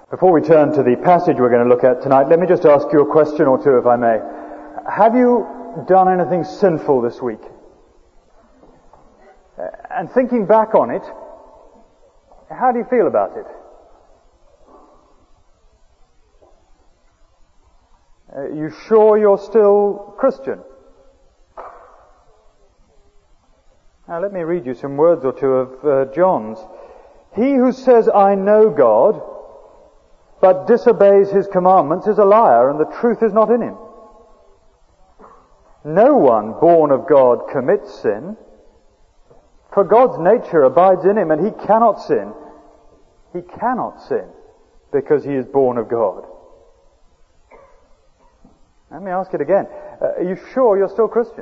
Before we turn to the passage we're going to look at tonight, let me just ask you a question or two, if I may. Have you done anything sinful this week? And thinking back on it, how do you feel about it? You sure you're still Christian? Now let me read you some words or two of John's. He who says, I know God, but disobeys his commandments is a liar, and the truth is not in him. No one born of God commits sin, for God's nature abides in him, and he cannot sin. He cannot sin because he is born of God. Let me ask it again. Are you sure you're still Christian?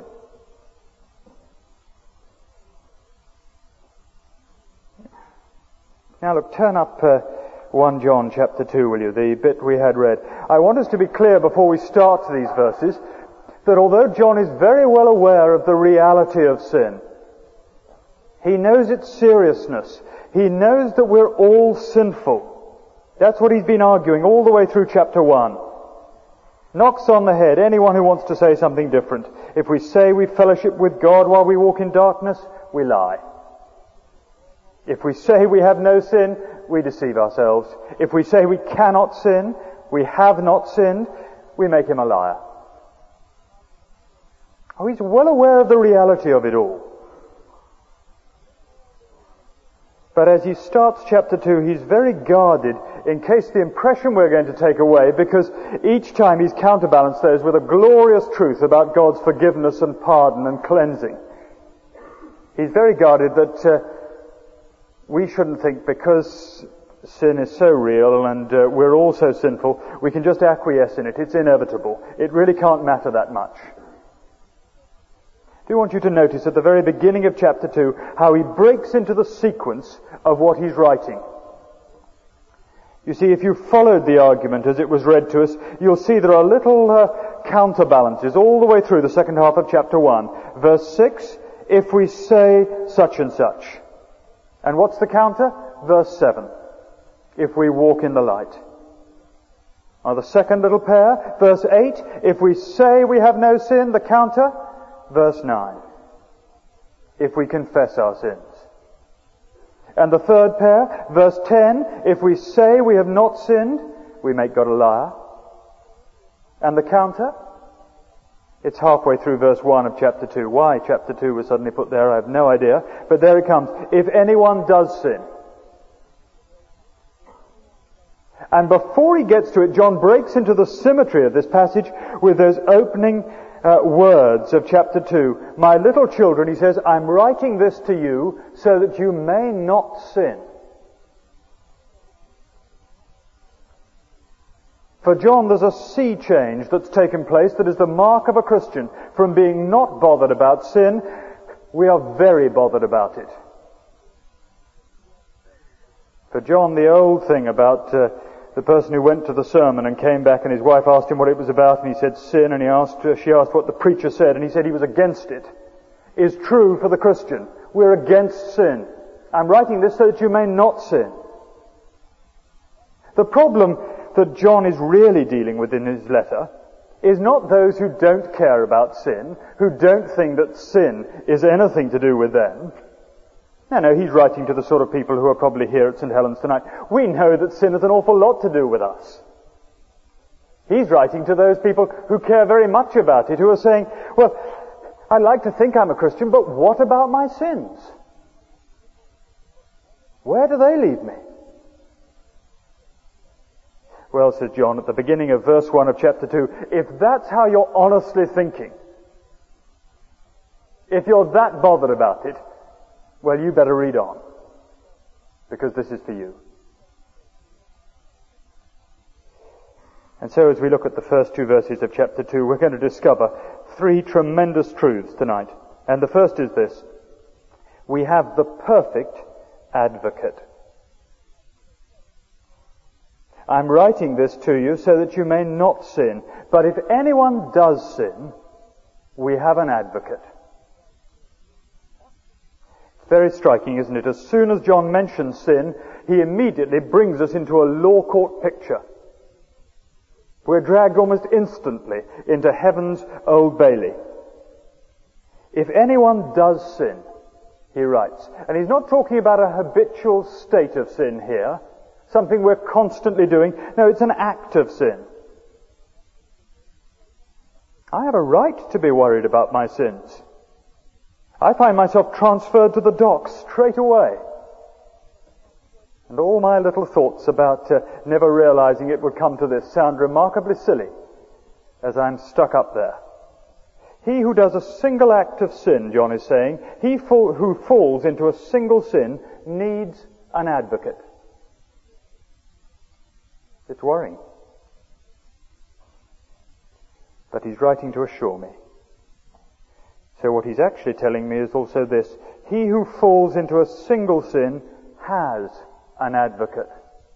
Now look, turn up 1 John chapter 2, will you, the bit we had read. I want us to be clear before we start these verses that although John is very well aware of the reality of sin, he knows its seriousness. He knows that we're all sinful. That's what he's been arguing all the way through chapter 1. Knocks on the head anyone who wants to say something different. If we say we fellowship with God while we walk in darkness, we lie. If we say we have no sin, we deceive ourselves. If we say we cannot sin, we have not sinned, we make him a liar. Oh, he's well aware of the reality of it all. But as he starts chapter 2, he's very guarded in case the impression we're going to take away, because each time he's counterbalanced those with a glorious truth about God's forgiveness and pardon and cleansing. He's very guarded that we shouldn't think because sin is so real and we're all so sinful, we can just acquiesce in it. It's inevitable. It really can't matter that much. I do want you to notice at the very beginning of chapter 2 how he breaks into the sequence of what he's writing. You see, if you followed the argument as it was read to us, you'll see there are little counterbalances all the way through the second half of chapter 1. Verse 6, if we say such and such. And what's the counter? Verse 7. If we walk in the light. Now the second little pair, verse 8. If we say we have no sin, the counter, verse 9. If we confess our sins. And the third pair, verse 10. If we say we have not sinned, we make God a liar. And the counter, it's halfway through verse 1 of chapter 2. Why chapter 2 was suddenly put there, I have no idea. But there it comes. If anyone does sin. And before he gets to it, John breaks into the symmetry of this passage with those opening words of chapter 2. My little children, he says, I'm writing this to you so that you may not sin. For John, there's a sea change that's taken place that is the mark of a Christian. From being not bothered about sin, we are very bothered about it. For John, the old thing about the person who went to the sermon and came back and his wife asked him what it was about and he said sin, and she asked what the preacher said and he said he was against it, is true for the Christian. We're against sin. I'm writing this so that you may not sin. The problem that John is really dealing with in his letter is not those who don't care about sin, who don't think that sin is anything to do with them. No, he's writing to the sort of people who are probably here at St. Helens tonight. We know that sin has an awful lot to do with us. He's writing to those people who care very much about it, who are saying, well, I'd like to think I'm a Christian, but what about my sins? Where do they leave me? Well, says John at the beginning of verse 1 of chapter 2, if that's how you're honestly thinking, if you're that bothered about it, well, you better read on, because this is for you. And so as we look at the first two verses of chapter 2, we're going to discover three tremendous truths tonight. And the first is this: we have the perfect advocate. I'm writing this to you so that you may not sin. But if anyone does sin, we have an advocate. Very striking, isn't it? As soon as John mentions sin, he immediately brings us into a law court picture. We're dragged almost instantly into heaven's Old Bailey. If anyone does sin, he writes, and he's not talking about a habitual state of sin here, something we're constantly doing. No, it's an act of sin. I have a right to be worried about my sins. I find myself transferred to the docks straight away. And all my little thoughts about never realizing it would come to this sound remarkably silly as I'm stuck up there. He who does a single act of sin, John is saying, who falls into a single sin needs an advocate. It's worrying. But he's writing to assure me. So what he's actually telling me is also this: he who falls into a single sin has an advocate.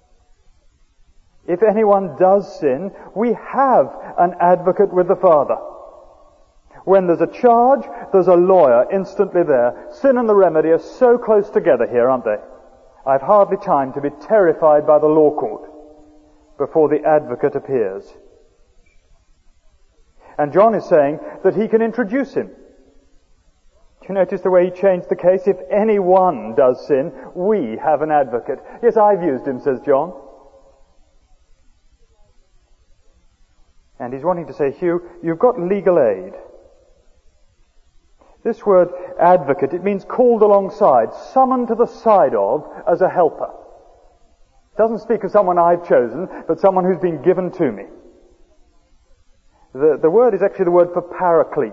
If anyone does sin, we have an advocate with the Father. When there's a charge, there's a lawyer instantly there. Sin and the remedy are so close together here, aren't they? I've hardly time to be terrified by the law court before the advocate appears. And John is saying that he can introduce him. Do you notice the way he changed the case? If anyone does sin, we have an advocate. Yes, I've used him, says John. And he's wanting to say, Hugh, you've got legal aid. This word advocate, it means called alongside, summoned to the side of as a helper. It doesn't speak of someone I've chosen, but someone who's been given to me. The word is actually the word for paraclete.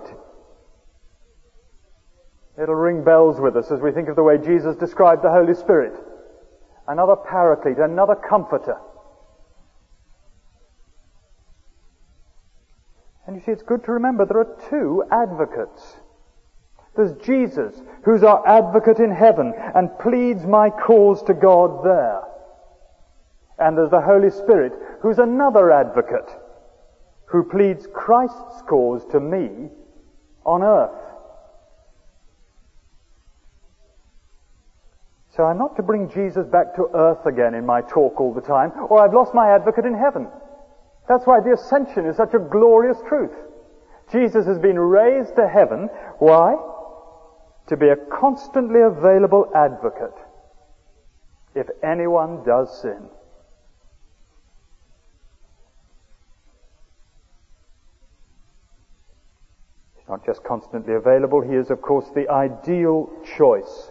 It'll ring bells with us as we think of the way Jesus described the Holy Spirit. Another paraclete, another comforter. And you see, it's good to remember there are two advocates. There's Jesus, who's our advocate in heaven and pleads my cause to God there. And there's the Holy Spirit, who's another advocate, who pleads Christ's cause to me on earth. So I'm not to bring Jesus back to earth again in my talk all the time, or I've lost my advocate in heaven. That's why the ascension is such a glorious truth. Jesus has been raised to heaven. Why? To be a constantly available advocate if anyone does sin. He's not just constantly available, he is, of course, the ideal choice.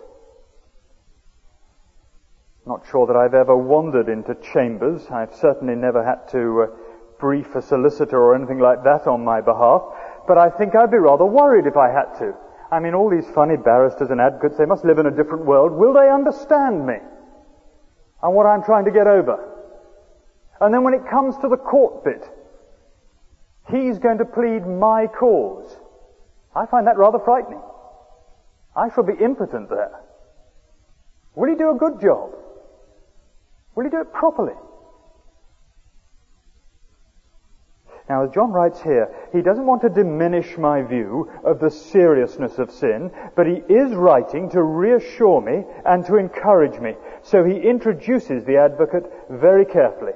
Not sure that I've ever wandered into chambers. I've certainly never had to brief a solicitor or anything like that on my behalf. But I think I'd be rather worried if I had to. I mean, all these funny barristers and advocates, they must live in a different world. Will they understand me and what I'm trying to get over? And then when it comes to the court bit, he's going to plead my cause. I find that rather frightening. I shall be impotent there. Will he do a good job? Will he do it properly? Now, as John writes here, he doesn't want to diminish my view of the seriousness of sin, but he is writing to reassure me and to encourage me. So he introduces the advocate very carefully.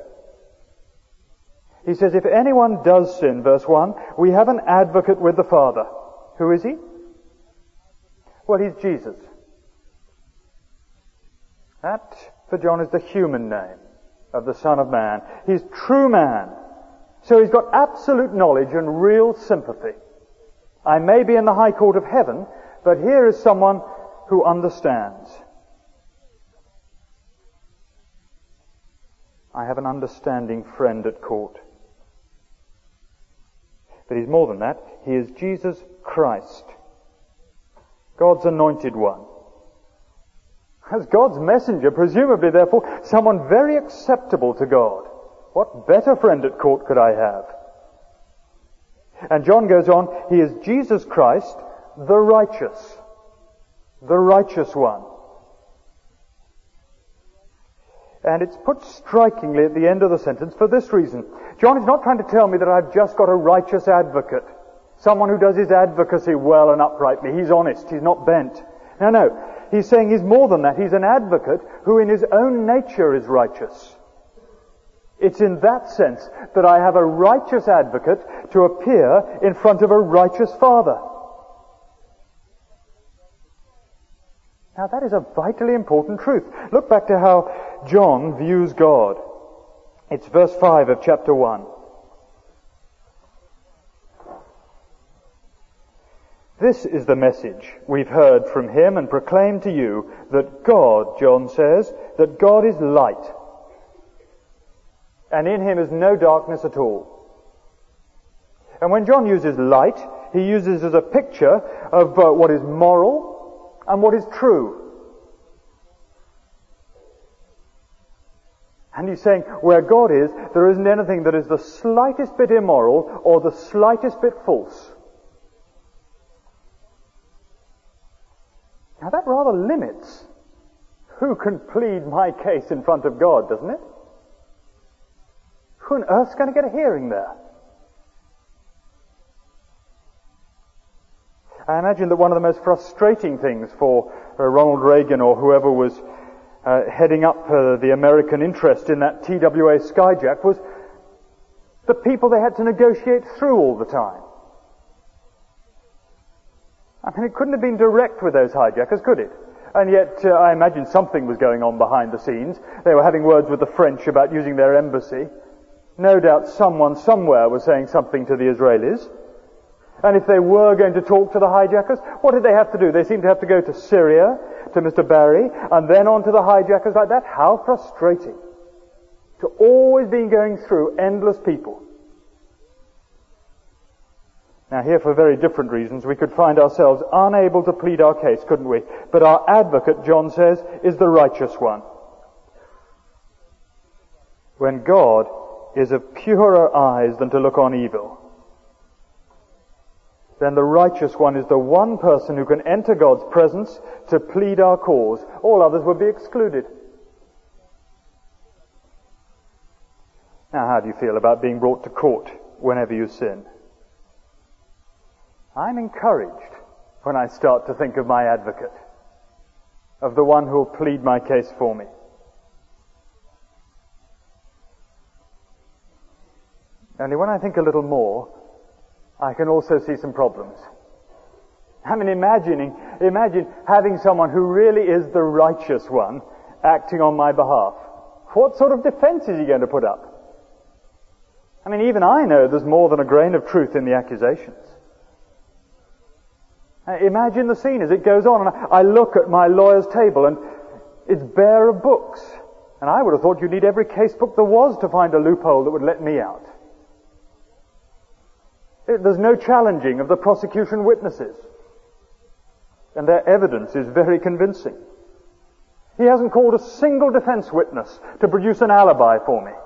He says, if anyone does sin, verse 1, we have an advocate with the Father. Who is he? Well, he's Jesus. That, for John, is the human name of the Son of Man. He's true man. So he's got absolute knowledge and real sympathy. I may be in the high court of heaven, but here is someone who understands. I have an understanding friend at court. But he's more than that. He is Jesus Christ, God's anointed one. As God's messenger, presumably, therefore, someone very acceptable to God. What better friend at court could I have? And John goes on, he is Jesus Christ, the righteous one. And it's put strikingly at the end of the sentence for this reason. John is not trying to tell me that I've just got a righteous advocate, someone who does his advocacy well and uprightly. He's honest, he's not bent. No. He's saying he's more than that. He's an advocate who in his own nature is righteous. It's in that sense that I have a righteous advocate to appear in front of a righteous Father. Now that is a vitally important truth. Look back to how John views God. It's verse 5 of chapter 1. This is the message we've heard from him and proclaimed to you, that God, John says, that God is light, and in him is no darkness at all. And when John uses light, he uses as a picture of what is moral and what is true. And he's saying, where God is, there isn't anything that is the slightest bit immoral or the slightest bit false. Now that rather limits who can plead my case in front of God, doesn't it? Who on earth's going to get a hearing there? I imagine that one of the most frustrating things for Ronald Reagan or whoever was heading up the American interest in that TWA skyjack was the people they had to negotiate through all the time. I mean, it couldn't have been direct with those hijackers, could it? And yet, I imagine something was going on behind the scenes. They were having words with the French about using their embassy. No doubt someone somewhere was saying something to the Israelis. And if they were going to talk to the hijackers, what did they have to do? They seemed to have to go to Syria, to Mr. Barry, and then on to the hijackers like that. How frustrating. To always be going through endless people. Now here, for very different reasons, we could find ourselves unable to plead our case, couldn't we? But our advocate, John says, is the righteous one. When God is of purer eyes than to look on evil, then the righteous one is the one person who can enter God's presence to plead our cause. All others would be excluded. Now, how do you feel about being brought to court whenever you sin? I'm encouraged when I start to think of my advocate, of the one who will plead my case for me. Only when I think a little more, I can also see some problems. I mean, imagine having someone who really is the righteous one acting on my behalf. What sort of defense is he going to put up? I mean, even I know there's more than a grain of truth in the accusations. Imagine the scene as it goes on, and I look at my lawyer's table, and it's bare of books. And I would have thought you'd need every case book there was to find a loophole that would let me out. There's no challenging of the prosecution witnesses. And their evidence is very convincing. He hasn't called a single defense witness to produce an alibi for me.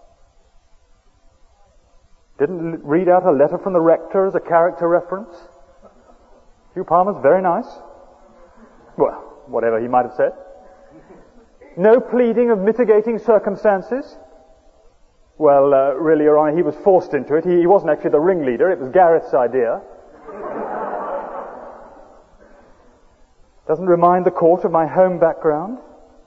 Didn't read out a letter from the rector as a character reference. Hugh Palmer's very nice. Well, whatever he might have said. No pleading of mitigating circumstances. Well, really, Your Honor, he was forced into it. He wasn't actually the ringleader. It was Gareth's idea. Doesn't remind the court of my home background.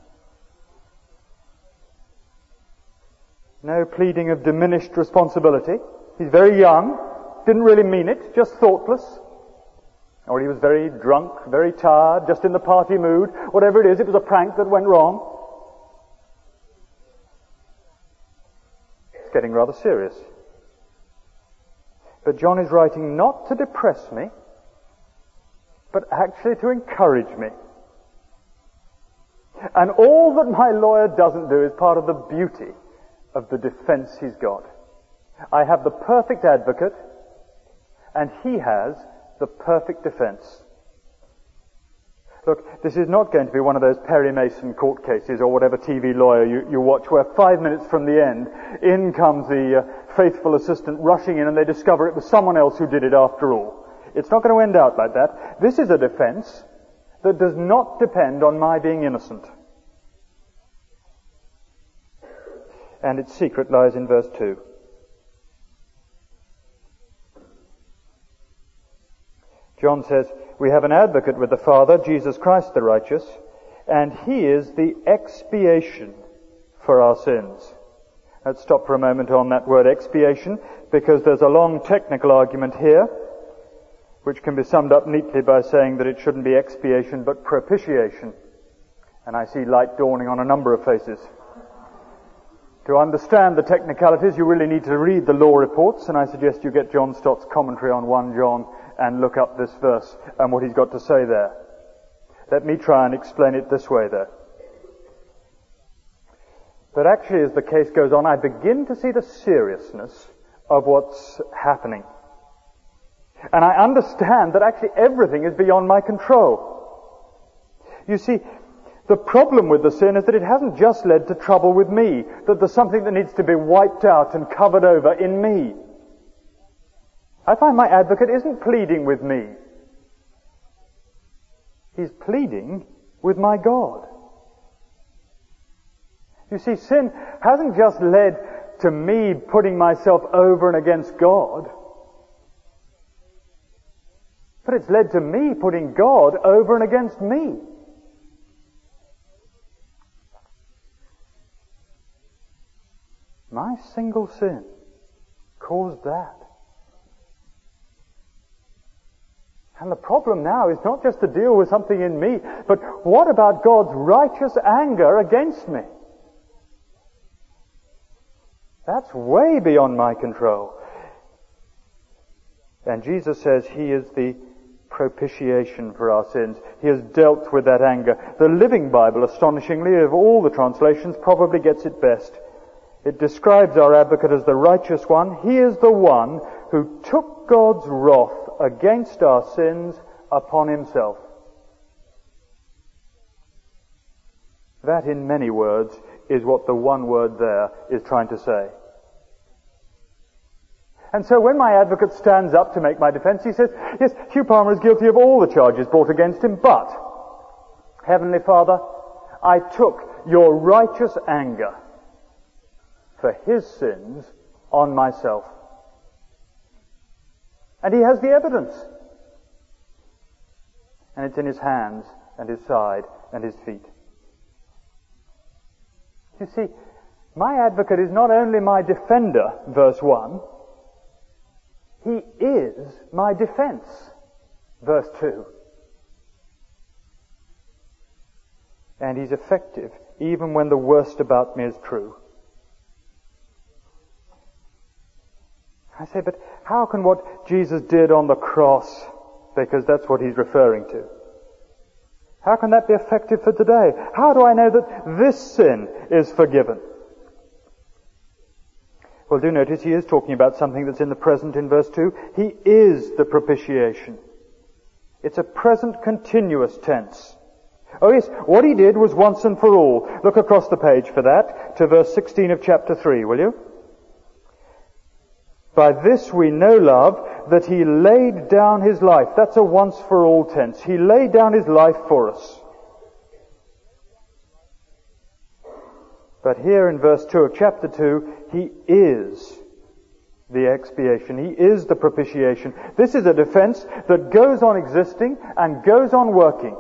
No pleading of diminished responsibility. He's very young. Didn't really mean it. Just thoughtless. Or he was very drunk, very tired, just in the party mood. Whatever it is, it was a prank that went wrong. It's getting rather serious. But John is writing not to depress me, but actually to encourage me. And all that my lawyer doesn't do is part of the beauty of the defense he's got. I have the perfect advocate, and he has the perfect defense. Look, this is not going to be one of those Perry Mason court cases or whatever TV lawyer you watch where 5 minutes from the end, in comes the faithful assistant rushing in and they discover it was someone else who did it after all. It's not going to end out like that. This is a defense that does not depend on my being innocent. And its secret lies in verse 2. John says, We have an advocate with the Father, Jesus Christ the righteous, and He is the expiation for our sins. Let's stop for a moment on that word expiation, because there's a long technical argument here, which can be summed up neatly by saying that it shouldn't be expiation but propitiation. And I see light dawning on a number of faces. To understand the technicalities, you really need to read the law reports, and I suggest you get John Stott's commentary on 1 John and look up this verse and what he's got to say there. Let me try and explain it this way, though. But actually, as the case goes on, I begin to see the seriousness of what's happening. And I understand that actually everything is beyond my control. You see, the problem with the sin is that it hasn't just led to trouble with me, that there's something that needs to be wiped out and covered over in me. I find my advocate isn't pleading with me. He's pleading with my God. You see, sin hasn't just led to me putting myself over and against God, but it's led to me putting God over and against me. My single sin caused that. And the problem now is not just to deal with something in me, but what about God's righteous anger against me? That's way beyond my control. And Jesus says He is the propitiation for our sins. He has dealt with that anger. The Living Bible, astonishingly, of all the translations, probably gets it best. It describes our advocate as the righteous one. He is the one who took God's wrath against our sins upon Himself. That, in many words, is what the one word there is trying to say. And so when my advocate stands up to make my defense, he says, yes, Hugh Palmer is guilty of all the charges brought against him, but, Heavenly Father, I took your righteous anger for his sins on myself. And he has the evidence. And it's in his hands and his side and his feet. You see, my advocate is not only my defender, verse 1, he is my defense, verse 2. And he's effective even when the worst about me is true. I say, but how can what Jesus did on the cross, because that's what he's referring to, how can that be effective for today? How do I know that this sin is forgiven? Well, do notice he is talking about something that's in the present in verse 2. He is the propitiation. It's a present continuous tense. Oh yes, what he did was once and for all. Look across the page for that, to verse 16 of chapter 3, will you? By this we know, love, that he laid down his life. That's a once for all tense. He laid down his life for us. But here in verse 2 of chapter 2, he is the expiation. He is the propitiation. This is a defense that goes on existing and goes on working.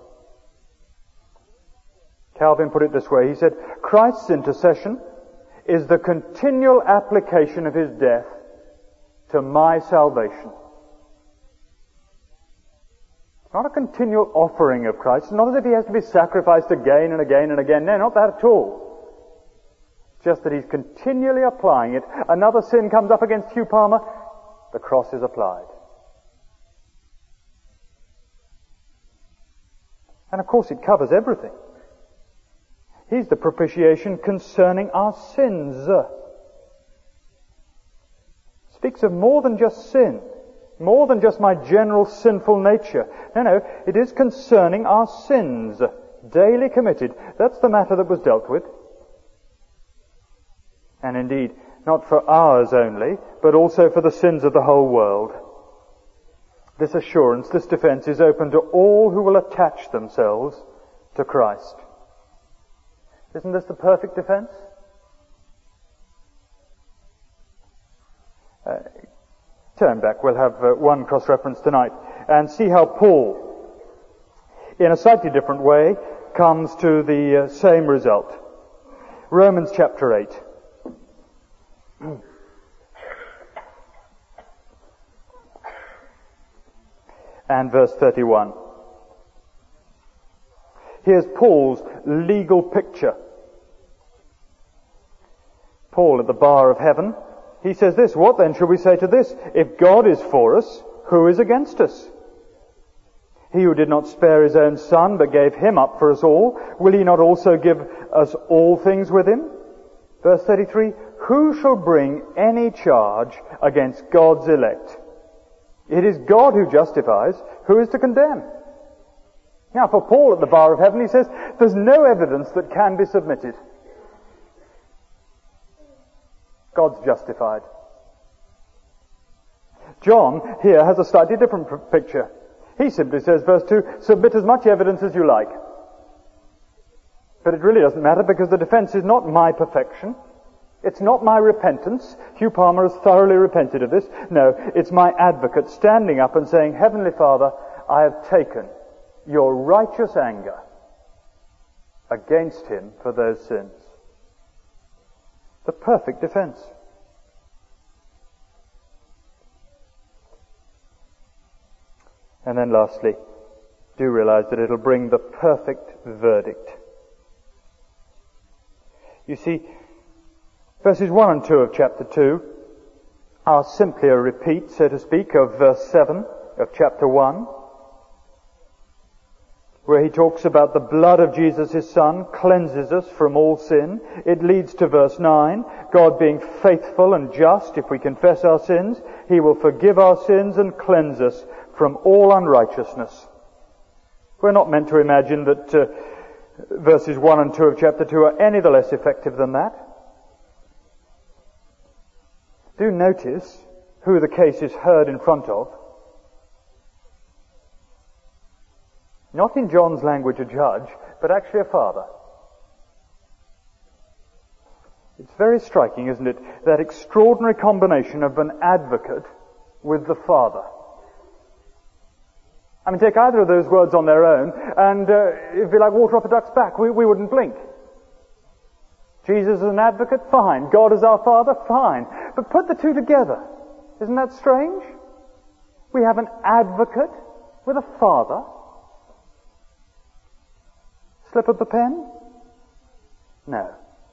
Calvin put it this way. He said, Christ's intercession is the continual application of his death to my salvation. It's not a continual offering of Christ. It's not as if he has to be sacrificed again and again and again. No, not that at all. Just that he's continually applying it. Another sin comes up against Hugh Palmer, the cross is applied. And of course it covers everything. He's the propitiation concerning our sins. Speaks of more than just sin, more than just my general sinful nature. No, it is concerning our sins, daily committed. That's the matter that was dealt with. And indeed, not for ours only, but also for the sins of the whole world. This assurance, this defense is open to all who will attach themselves to Christ. Isn't this the perfect defense? Turn back. We'll have one cross-reference tonight. and see how Paul, in a slightly different way, comes to the same result. Romans chapter 8. And verse 31. Here's Paul's legal picture. Paul at the bar of heaven. He says this, "What then shall we say to this? If God is for us, who is against us? He who did not spare his own son, but gave him up for us all, will he not also give us all things with him?" Verse 33, "Who shall bring any charge against God's elect? It is God who justifies. Who is to condemn?" Now for Paul at the bar of heaven, he says, there's no evidence that can be submitted. God's justified. John here has a slightly different picture. He simply says, verse 2, "Submit as much evidence as you like." But it really doesn't matter, because the defense is not my perfection. It's not my repentance. Hugh Palmer has thoroughly repented of this. No, it's my advocate standing up and saying, "Heavenly Father, I have taken your righteous anger against him for those sins." The perfect defense. And then lastly, do realize that it'll bring the perfect verdict. You see, verses 1 and 2 of chapter 2 are simply a repeat, so to speak, of verse 7 of chapter 1, where he talks about the blood of Jesus, his Son, cleanses us from all sin. It leads to verse 9, God being faithful and just, if we confess our sins, he will forgive our sins and cleanse us from all unrighteousness. We're not meant to imagine that verses 1 and 2 of chapter 2 are any the less effective than that. Do notice who the case is heard in front of. Not in John's language a judge, but actually a father. It's very striking, isn't it, that extraordinary combination of an advocate with the father. I mean, take either of those words on their own, and it'd be like water off a duck's back. We wouldn't blink. Jesus is an advocate? Fine. God is our Father? Fine. But put the two together. Isn't that strange? We have an advocate with a father. Slip of the pen? No.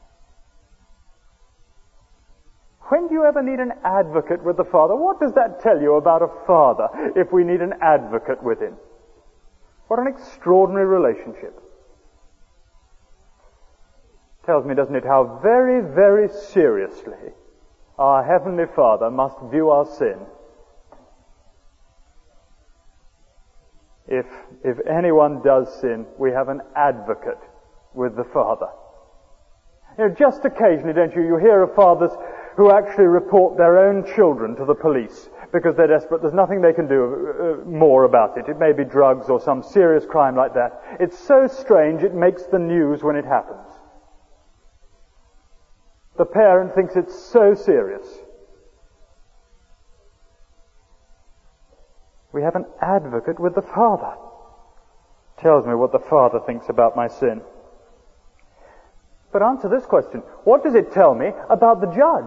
When do you ever need an advocate with the Father? What does that tell you about a father if we need an advocate with him? What an extraordinary relationship. Tells me, doesn't it, how very, very seriously our Heavenly Father must view our sin. If anyone does sin, we have an advocate with the Father. You know, just occasionally, don't you hear of fathers who actually report their own children to the police because they're desperate. There's nothing they can do more about it. It may be drugs or some serious crime like that. It's so strange it makes the news when it happens. The parent thinks it's so serious. We have an advocate with the Father. Tells me what the Father thinks about my sin. But answer this question. What does it tell me about the judge?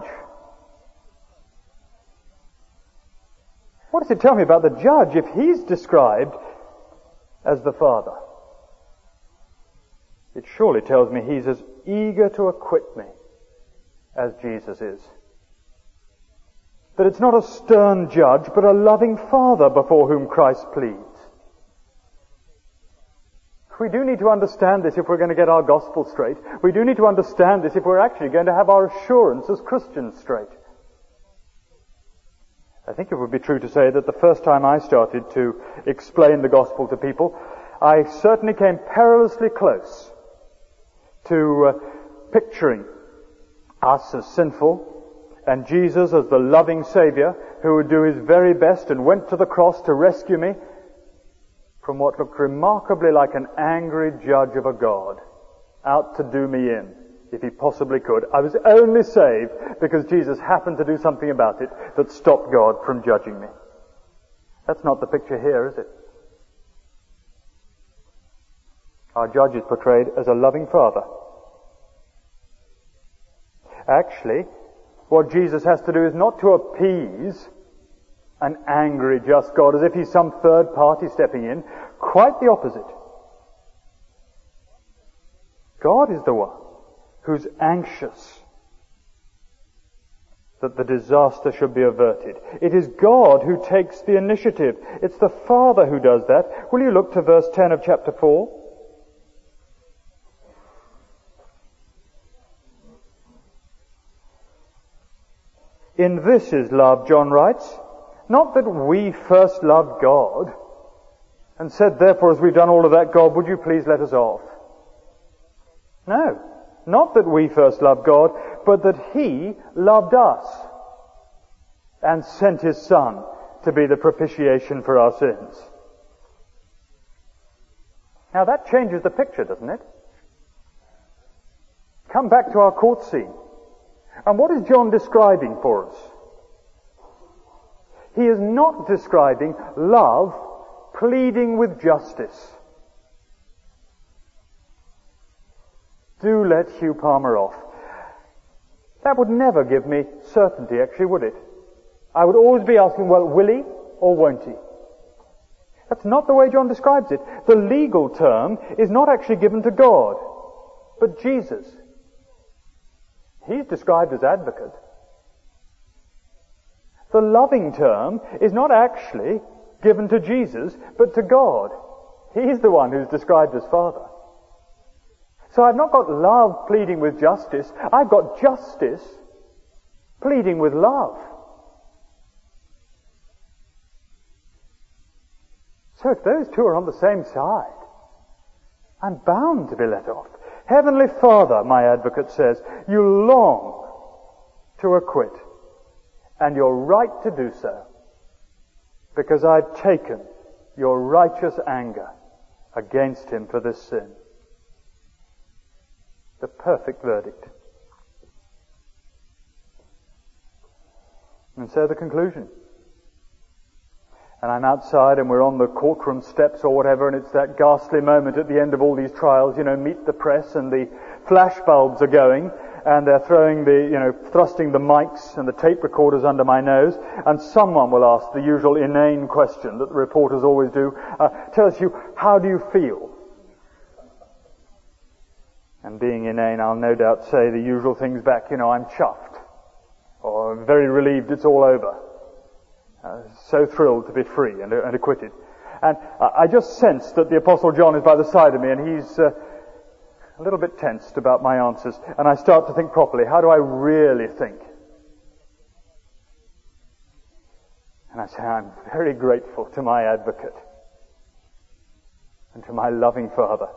What does it tell me about the judge if he's described as the Father? It surely tells me he's as eager to acquit me as Jesus is. That it's not a stern judge, but a loving Father before whom Christ pleads. We do need to understand this if we're going to get our gospel straight. We do need to understand this if we're actually going to have our assurance as Christians straight. I think it would be true to say that the first time I started to explain the gospel to people, I certainly came perilously close to picturing us as sinful and Jesus as the loving Savior who would do his very best and went to the cross to rescue me from what looked remarkably like an angry judge of a God, out to do me in, if he possibly could. I was only saved because Jesus happened to do something about it that stopped God from judging me. That's not the picture here, is it? Our judge is portrayed as a loving father. Actually, what Jesus has to do is not to appease an angry, just God, as if he's some third party stepping in. Quite the opposite. God is the one who's anxious that the disaster should be averted. It is God who takes the initiative. It's the Father who does that. Will you look to verse 10 of chapter 4? In this is love, John writes, not that we first loved God and said, therefore, as we've done all of that, God, would you please let us off? No, not that we first loved God, but that He loved us and sent His Son to be the propitiation for our sins. Now that changes the picture, doesn't it? Come back to our court scene. And what is John describing for us? He is not describing love pleading with justice. Do let Hugh Palmer off. That would never give me certainty, actually, would it? I would always be asking, well, will he or won't he? That's not the way John describes it. The legal term is not actually given to God, but Jesus. He's described as advocate. The loving term is not actually given to Jesus, but to God. He's the one who's described as Father. So I've not got love pleading with justice. I've got justice pleading with love. So if those two are on the same side, I'm bound to be let off. Heavenly Father, my advocate says, you long to acquit, and you're right to do so, because I've taken your righteous anger against him for this sin. The perfect verdict. And so the conclusion. And I'm outside and we're on the courtroom steps or whatever, and it's that ghastly moment at the end of all these trials, meet the press, and the flash bulbs are going, and they're throwing thrusting the mics and the tape recorders under my nose, and someone will ask the usual inane question that the reporters always do. Tells you, how do you feel? And being inane, I'll no doubt say the usual things back, I'm chuffed, or I'm very relieved it's all over. So thrilled to be free and acquitted. And I just sense that the Apostle John is by the side of me, and he's a little bit tensed about my answers. And I start to think properly, how do I really think? And I say, I'm very grateful to my advocate and to my loving Father.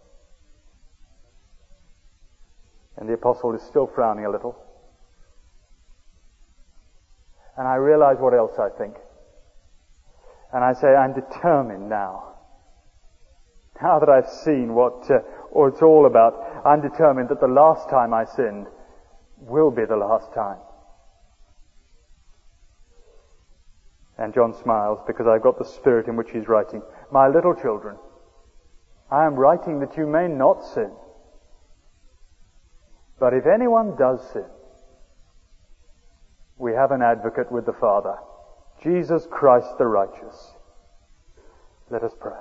And the Apostle is still frowning a little. And I realize what else I think. And I say, I'm determined now. Now that I've seen what it's all about, I'm determined that the last time I sinned will be the last time. And John smiles because I've got the spirit in which he's writing. My little children, I am writing that you may not sin. But if anyone does sin, we have an advocate with the Father, Jesus Christ the righteous. Let us pray.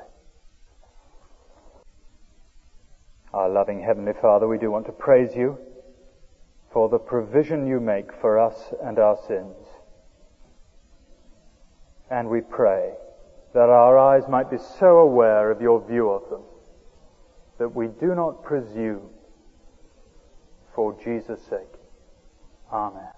Our loving Heavenly Father, we do want to praise you for the provision you make for us and our sins. And we pray that our eyes might be so aware of your view of them that we do not presume for Jesus' sake. Amen.